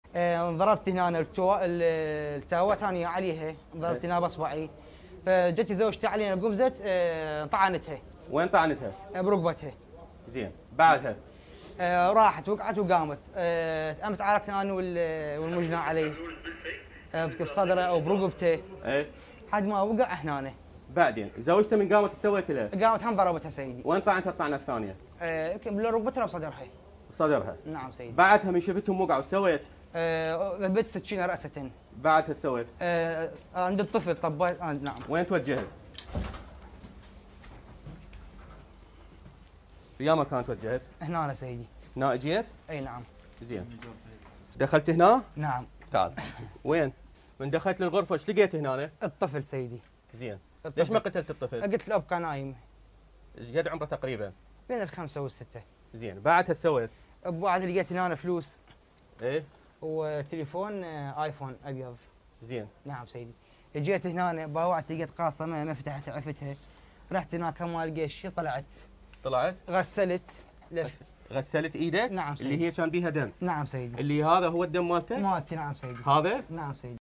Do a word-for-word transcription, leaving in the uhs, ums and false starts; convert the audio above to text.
آه، ضربت هنا التوا- التاوات هاني عليها، ضربت هنا باصبعي. فجت زوجتي علينا قمزت، آه، طعنتها وين طعنتها؟ بركبتها. زين، بعدها آه، راحت وقعت وقامت. آه، قامت عاركت انا وال- والمجنى علي، آه، بصدره او برقبته، ايه. حد ما وقع هنا. بعدين زوجته من قامت ايش سويت لها؟ قامت هم ضربتها سيدي. وين طعنتها الطعنه الثانيه؟ آه، بركبتها بصدرها. صدرها. نعم سيدي. بعدها من شفتهم وقعوا ايش سويت؟ آه، ذبت سكينه راسه. بعدها ايش سويت؟ آه، عند الطفل طبيت. آه، نعم. وين توجهت؟ يا مكان توجهت؟ هنا أنا سيدي. هنا اجيت؟ اي نعم. زين. دخلت هنا؟ نعم. تعال. وين؟ من دخلت للغرفه ايش لقيت هنا؟ الطفل سيدي. زين. الطفل. ليش ما قتلت الطفل؟ قلت له ابقى نايم. ايش قد عمره تقريبا؟ بين الخمسه والسته. زين، بعدها ايش سويت؟ بعد لقيت هنا فلوس ايه؟ وتليفون آه، ايفون ابيض. زين. نعم سيدي. جيت هنا باوعت لقيت قاصه ما ما فتحتها عفتها. رحت هناك ما لقيت شيء، طلعت طلعت؟ غسلت لف. غسلت ايدك؟ نعم سيدي. اللي هي كان بيها دم. نعم سيدي. اللي هذا هو الدم مالته؟ مالتي. نعم سيدي. هذا؟ نعم سيدي.